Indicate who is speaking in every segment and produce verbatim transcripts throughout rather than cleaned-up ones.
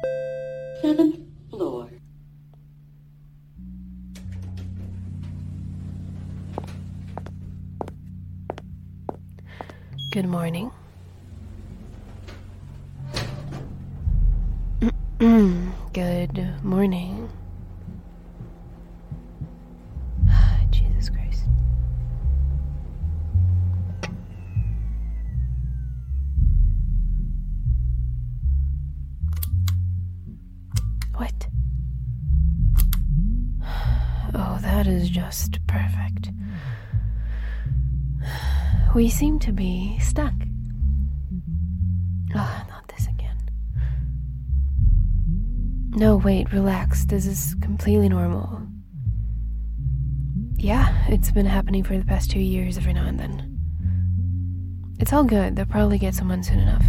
Speaker 1: Seventh floor.
Speaker 2: Good morning. Good morning. Jesus Christ. What? Oh, that is just perfect. We seem to be stuck. Ah, oh, not this again. No, wait, relax. This is completely normal. Yeah, it's been happening for the past two years every now and then. It's all good. They'll probably get someone soon enough.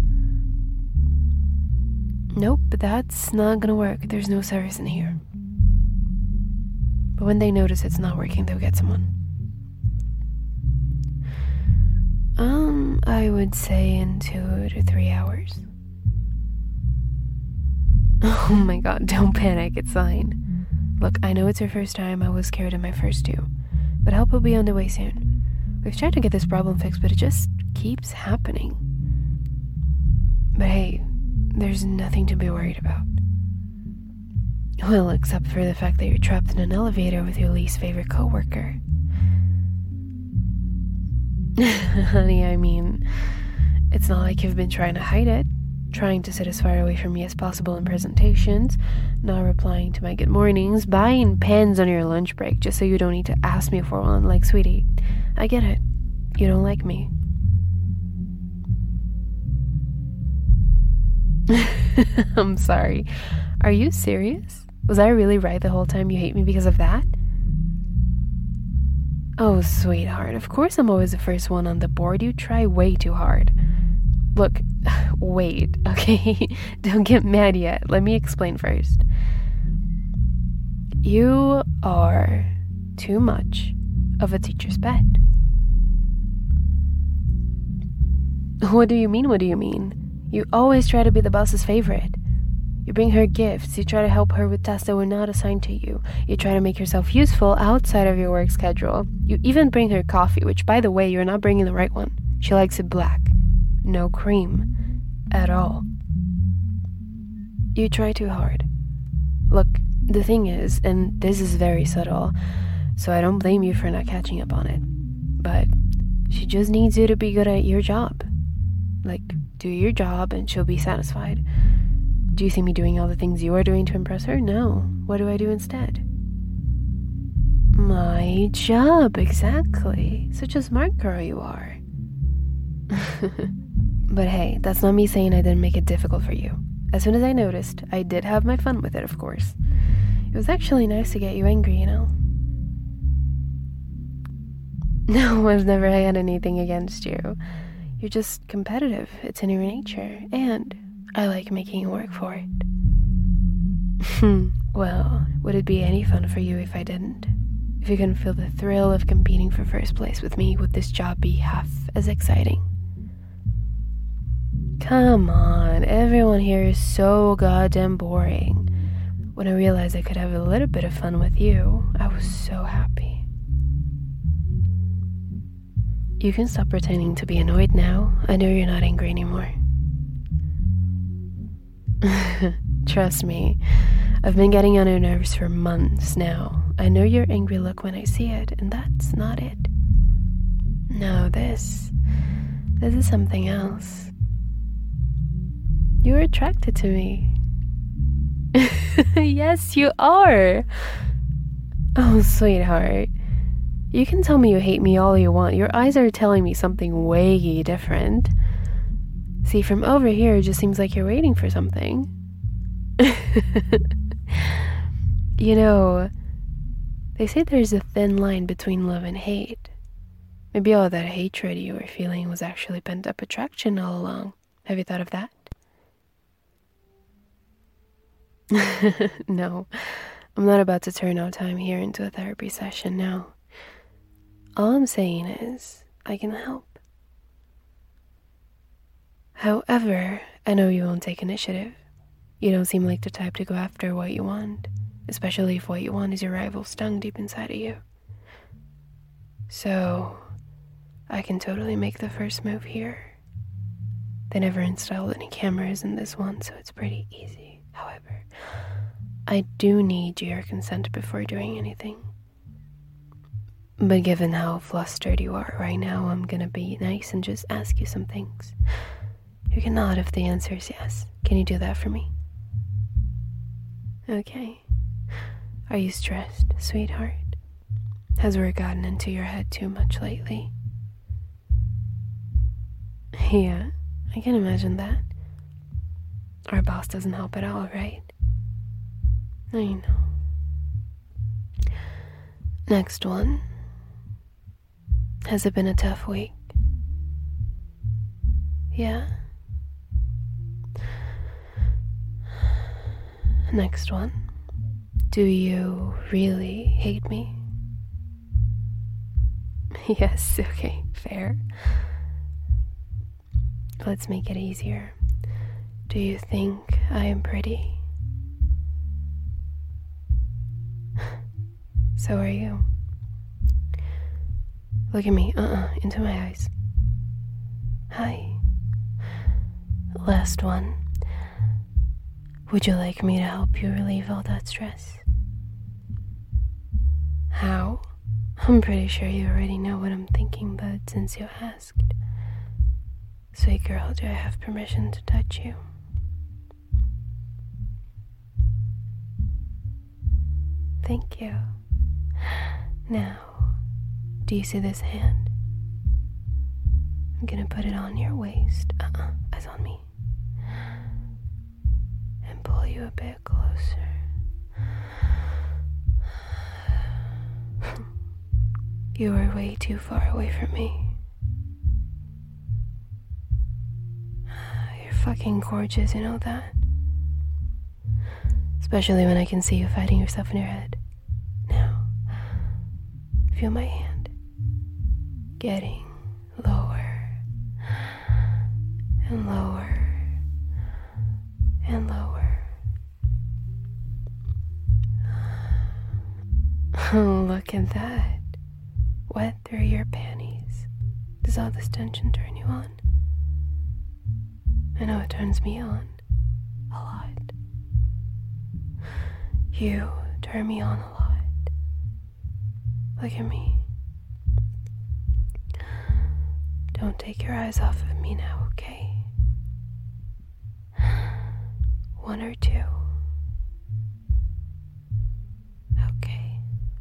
Speaker 2: Nope, but that's not gonna work. There's no service in here. But when they notice it's not working, they'll get someone. Um, I would say in two to three hours. Oh my god, don't panic, it's fine. Look, I know it's your first time, I was scared in my first two, but help will be on the way soon. We've tried to get this problem fixed, but it just keeps happening. But hey, there's nothing to be worried about. Well, except for the fact that you're trapped in an elevator with your least favorite coworker. Honey, I mean, it's not like you've been trying to hide it, trying to sit as far away from me as possible in presentations, not replying to my good mornings, buying pens on your lunch break just so you don't need to ask me for one. Like, sweetie, I get it. You don't like me. I'm sorry. Are you serious? Was I really right the whole time you hate me because of that? Oh, sweetheart, of course I'm always the first one on the board. You try way too hard. Look, wait, okay? Don't get mad yet. Let me explain first. You are too much of a teacher's pet. What do you mean, what do you mean? You always try to be the boss's favorite. You bring her gifts, you try to help her with tasks that were not assigned to you. You try to make yourself useful outside of your work schedule. You even bring her coffee, which, by the way, you're not bringing the right one. She likes it black. No cream. At all. You try too hard. Look, the thing is, and this is very subtle, so I don't blame you for not catching up on it, but she just needs you to be good at your job. Like, do your job and she'll be satisfied. Do you see me doing all the things you are doing to impress her? No. What do I do instead? My job, exactly. Such a smart girl you are. But hey, that's not me saying I didn't make it difficult for you. As soon as I noticed, I did have my fun with it, of course. It was actually nice to get you angry, you know? No, I've never had anything against you. You're just competitive. It's in your nature. And I like making you work for it. Well, would it be any fun for you if I didn't? If you couldn't feel the thrill of competing for first place with me, would this job be half as exciting? Come on, everyone here is so goddamn boring. When I realized I could have a little bit of fun with you, I was so happy. You can stop pretending to be annoyed now. I know you're not angry anymore. Trust me, I've been getting on your nerves for months now. I know your angry look when I see it, and that's not it. No, this... This is something else. You're attracted to me. Yes, you are. Oh, sweetheart. You can tell me you hate me all you want. Your eyes are telling me something way different. See, from over here, it just seems like you're waiting for something. You know, they say there's a thin line between love and hate. Maybe all that hatred you were feeling was actually pent-up attraction all along. Have you thought of that? No, I'm not about to turn our time here into a therapy session now. All I'm saying is, I can help. However, I know you won't take initiative. You don't seem like the type to go after what you want, especially if what you want is your rival's tongue deep inside of you. So, I can totally make the first move here. They never installed any cameras in this one, so it's pretty easy. However, I do need your consent before doing anything. But given how flustered you are right now, I'm gonna be nice and just ask you some things. You can nod if the answer is yes. Can you do that for me? Okay. Are you stressed, sweetheart? Has work gotten into your head too much lately? Yeah, I can imagine that. Our boss doesn't help at all, right? I know. Next one. Has it been a tough week? Yeah. Next one. Do you really hate me? Yes, okay, fair. Let's make it easier. Do you think I am pretty? So are you. Look at me, uh-uh, into my eyes. Hi. Last one. Would you like me to help you relieve all that stress? How? I'm pretty sure you already know what I'm thinking, but since you asked. Sweet girl, do I have permission to touch you? Thank you. Now, do you see this hand? I'm gonna put it on your waist. Uh-uh, eyes on me. And pull you a bit closer. You are way too far away from me. You're fucking gorgeous, you know that? Especially when I can see you fighting yourself in your head. Now, feel my hand. Getting lower. And lower. And lower. Oh, look at that. Wet through your panties. Does all this tension turn you on? I know it turns me on. A lot. You turn me on a lot. Look at me. Don't take your eyes off of me now, okay? One or two. Okay.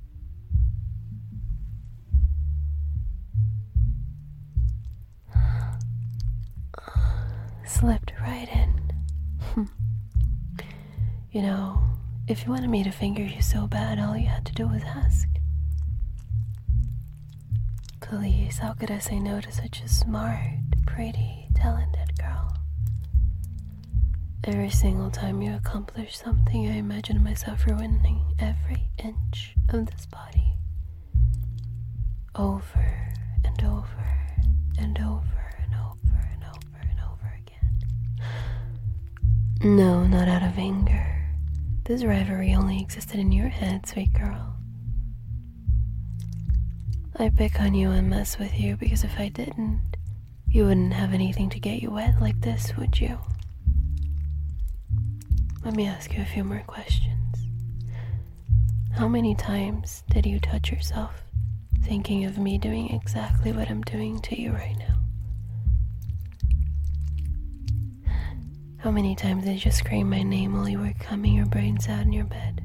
Speaker 2: Slipped right in. You know, if you wanted me to finger you so bad, all you had to do was ask. Please, how could I say no to such a smart, pretty, talented girl? Every single time you accomplish something, I imagine myself ruining every inch of this body. Over and over and over and over and over and over again. No, not out of anger. This rivalry only existed in your head, sweet girl. I pick on you and mess with you because if I didn't, you wouldn't have anything to get you wet like this, would you? Let me ask you a few more questions. How many times did you touch yourself thinking of me doing exactly what I'm doing to you right now? How many times did you scream my name while you were coming your brains out in your bed?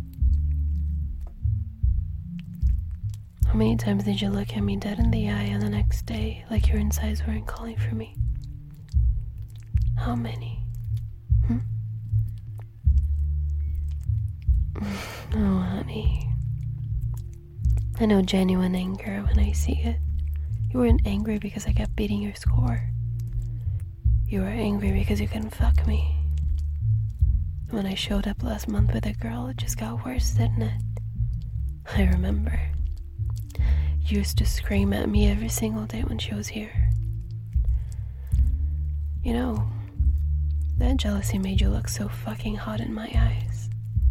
Speaker 2: How many times did you look at me dead in the eye on the next day like your insides weren't calling for me? How many? Hmm? Oh, honey. I know genuine anger when I see it. You weren't angry because I kept beating your score. You were angry because you couldn't fuck me. When I showed up last month with a girl, it just got worse, didn't it? I remember. You used to scream at me every single day when she was here. You know, That jealousy made you look so fucking hot in my eyes.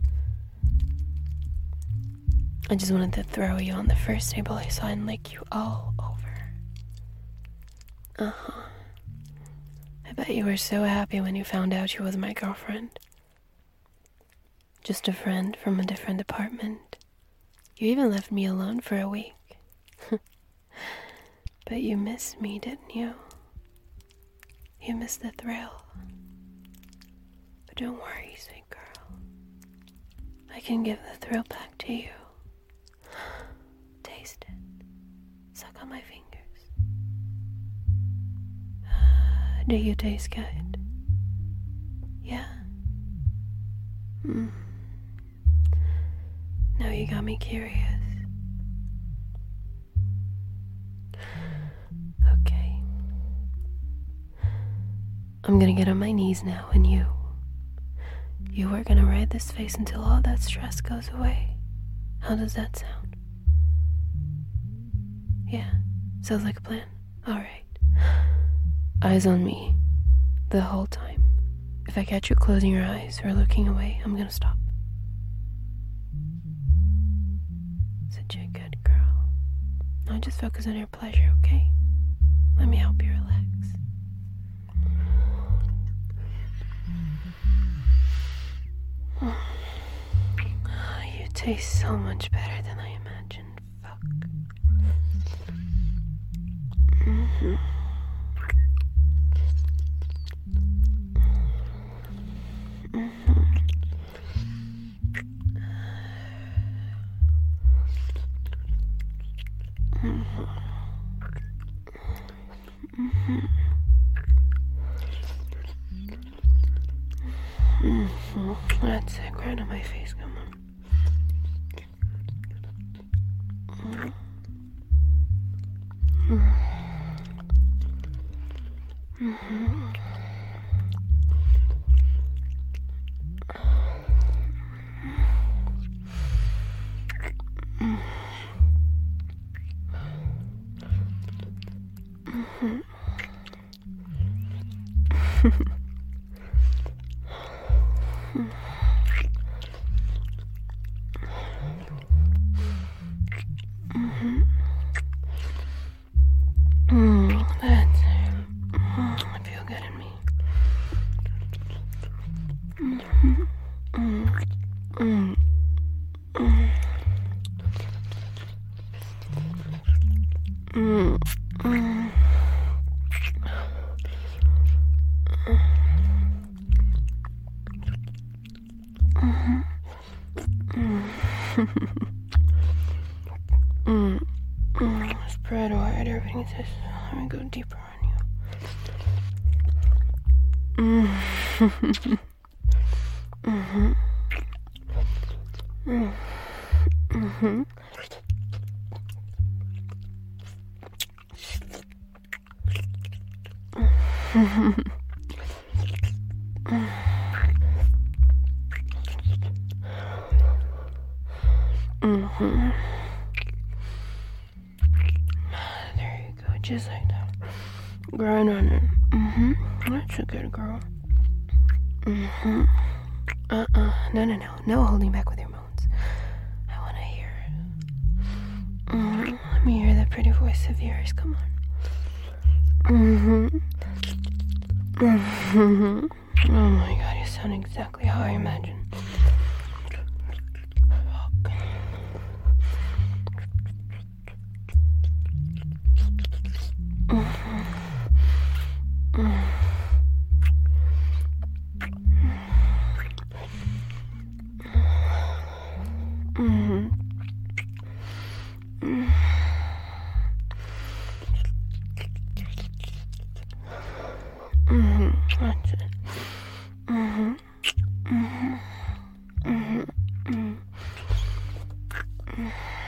Speaker 2: I just wanted to throw you on the first table I saw and lick you all over. Uh-huh. I bet you were so happy when you found out she was my girlfriend. Just a friend from a different department. You even left me alone for a week. But you missed me, didn't you? You missed the thrill. But don't worry, sweet girl. I can give the thrill back to you. Taste it. Suck on my fingers. Do you taste good? Yeah? Mm. Now you got me curious. Okay. I'm gonna get on my knees now, and you... You are gonna ride this face until all that stress goes away. How does that sound? Yeah? Sounds like a plan? Alright. Eyes on me. The whole time. If I catch you closing your eyes or looking away, I'm gonna stop. Such a good girl. Now just focus on your pleasure, okay? Let me help you relax. You taste so much better than I imagined. Fuck. Mm-hmm. Mm-hmm. That's it. Grind on my face. Come on. Mm-hmm. Mm-hmm. Mm, that's it. Mm, I feel good in me. Mm-hmm. Mm, mm, mm. Mm, mm. Mm-hmm. Mm. Mm. Spread wide, everything says, let me go deeper on you. Mm. Mm-hmm. Mm. Mm-hmm. Mm-hmm. Mm-hmm. There you go, just like that. Grind on it. Mm-hmm. That's a good girl. Mm-hmm. Uh-uh. No, no, no. No holding back with your moans. I want to hear it. Mm-hmm. Let me hear that pretty voice of yours. Come on. Mm-hmm. Mm-hmm. Oh my god, you sound exactly how I imagined. Mm-hmm. Mm-hmm. That's it. Mm-hmm. Mm-hmm. Mm-hmm. Mm-hmm.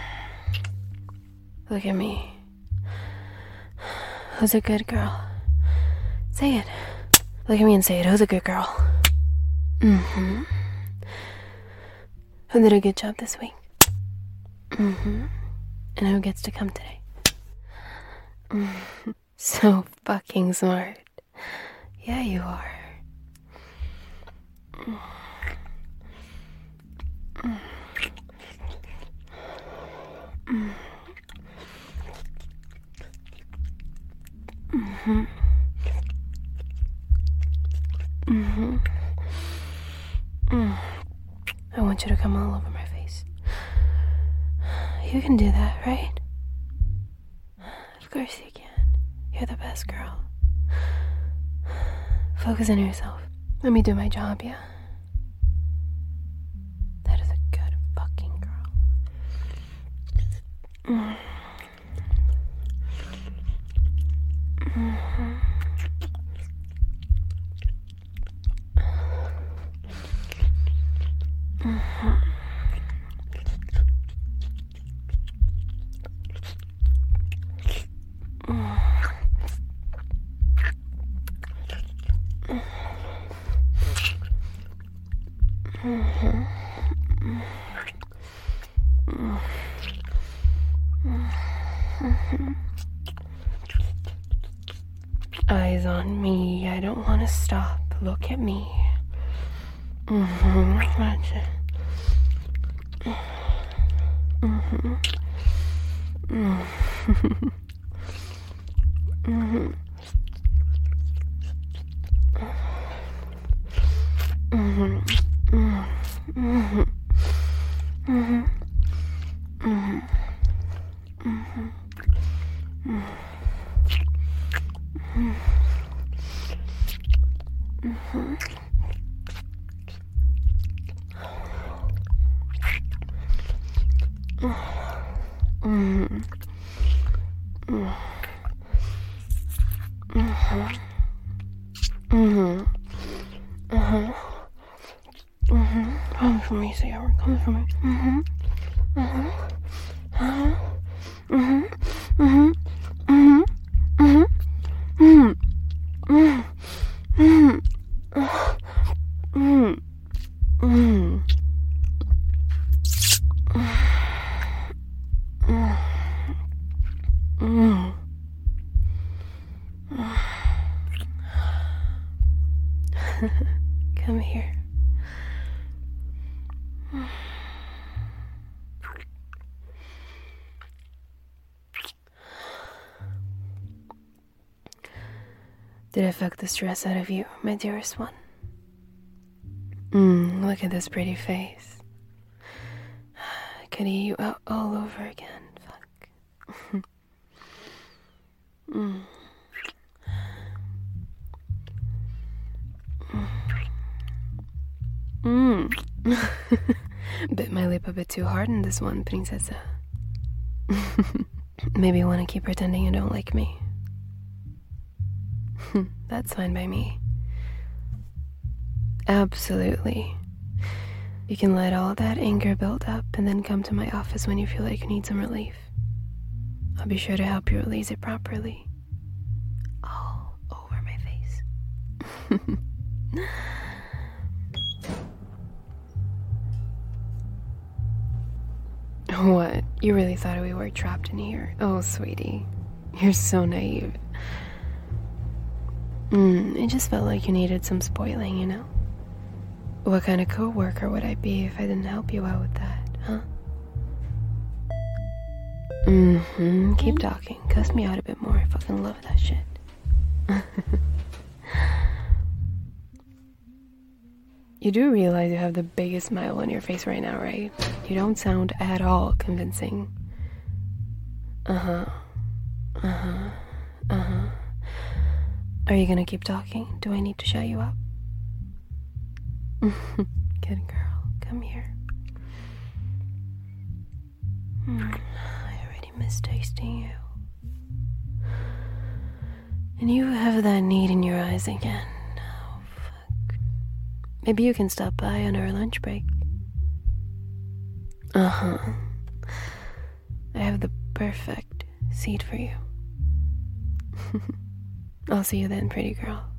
Speaker 2: Look at me. Who's a good girl? Say it. Look at me and say it. Who's a good girl? Mm-hmm. Who did a good job this week? Mm-hmm. And who gets to come today? Mm-hmm. So fucking smart. Yeah, you are. Mm-hmm. Mm-hmm. Mm. I want you to come all over my face. You can do that, right? Of course you can. You're the best girl. Focus on yourself. Let me do my job, yeah? That is a good fucking girl. Mm. Mm-hmm. Mm-hmm. Mm-hmm. Mm-hmm. Eyes on me. I don't want to stop. Look at me. Mm-hmm. That's it. Mm-hmm. Mm-hmm. Mm-hmm. Mm-hmm. Mm-hmm. Mm-hmm. Mm-hmm. Mm-hmm. Mm-hmm. Mm-hmm. Mm-hmm. Mm-hmm. Uh-huh. Mm-hmm. Come for me, Sarah. Come for me. Mm-hmm. Uh-huh. Uh-huh. Mm-hmm. Mm-hmm. Mm-hmm. Mm-hmm. Mm-hmm. Mm-hmm. Mm-hmm. Mm-hmm. Mm-hmm. Mm-hmm. Come here. Did I fuck the stress out of you, my dearest one? Mmm, look at this pretty face. I could eat you out all over again. Fuck. Mmm. Mmm. Bit my lip a bit too hard in this one, princesa. Maybe you want to keep pretending you don't like me. That's fine by me. Absolutely. You can let all that anger build up and then come to my office when you feel like you need some relief. I'll be sure to help you release it properly. All over my face. What? You really thought we were trapped in here? Oh, sweetie. You're so naive. Mm, it just felt like you needed some spoiling, you know? What kind of co-worker would I be if I didn't help you out with that, huh? Mm-hmm. Keep talking. Cuss me out a bit more. I fucking love that shit. You do realize you have the biggest smile on your face right now, right? You don't sound at all convincing. Uh-huh. Uh-huh. Uh-huh. Are you gonna keep talking? Do I need to shut you up? Good girl. Come here. Mm, I already miss tasting you. And you have that need in your eyes again. Oh, fuck. Maybe you can stop by on our lunch break. Uh-huh. I have the perfect seat for you. I'll see you then, pretty girl.